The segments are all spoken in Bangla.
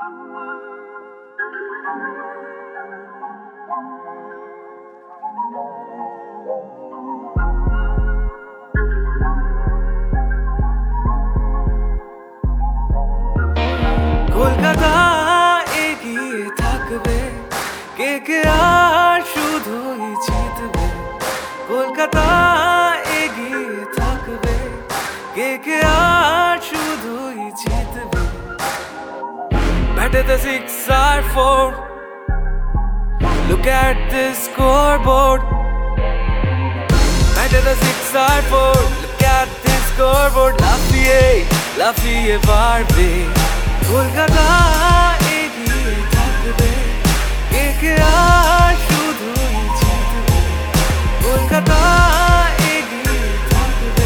কলকাতা এগিয়ে থাকবে, KKR শুধুই জিতবে। কলকাতা এগিয়ে থাকবে, KKR শুধুই জিতবে। ব্যাটেতে 6 আর 4, look at this scoreboard. ব্যাটেতে 6 R 4, look at this scoreboard. লাফিয়ে লাফিয়ে পারবে, কলকাতা এগিয়ে থাকবে, KKR শুধুই জিতবে। কলকাতা এগিয়ে থাকবে,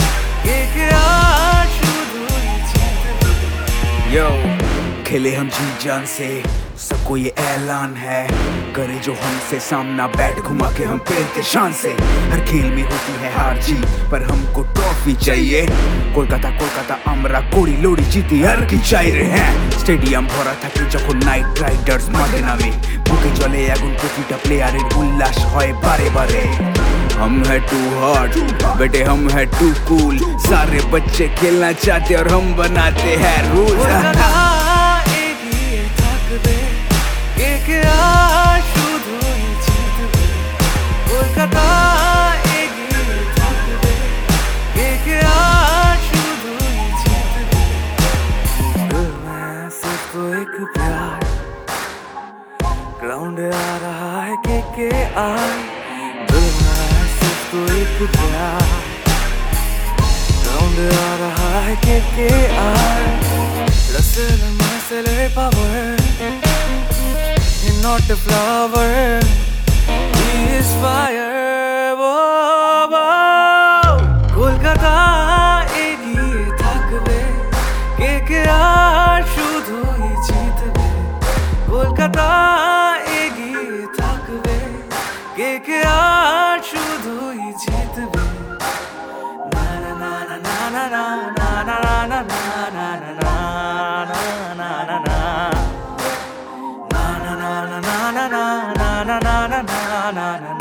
KKR शुधुई जीतবে। यो खेले हम जी जान से, सबको ये ऐलान है, करे जो हमसे सामना, बैट घुमा के हम खेलते शान से। हर खेल में होती है हार जीत, पर हमको ट्रॉफी चाहिए। कोलकाता कोलकाता আমরা কোড়ি লড়ি জিতি আর কি চাই রে। হ্যাঁ, স্টেডিয়াম ভরা থাকে যখন নাইট রাইডার্স মাঠে নামে, বুকে চলে আগুন, প্রতিটা প্লেয়ারের উল্লাস হয় বারে বারে। हम है टू हॉट बेटे, हम है टू कूल, सारे बच्चे खेलना चाहते और हम बनाते हैं रूल। কলকাতা এগিয়ে থাকবে, KKR শুধুই জিতবে। কলকাতা এগিয়ে থাকবে, KKR শুধুই জিতবে। दिल में सिर्फ एक प्यार, ग्राउंड आ रहा है KKR। दिल में सिर्फ एक प्यार, ग्राउंड आ रहा है KKR। Rustle and muscle power, you're not a flower, he is fire. Whoa, whoa. Kolkata এগিয়ে থাকবে, KKR শুধুই জিতবে। কলকাতা এগিয়ে থাকবে, KKR শুধুই জিতবে। না না না না না না না না না না না না না na na na na na na na na na na na na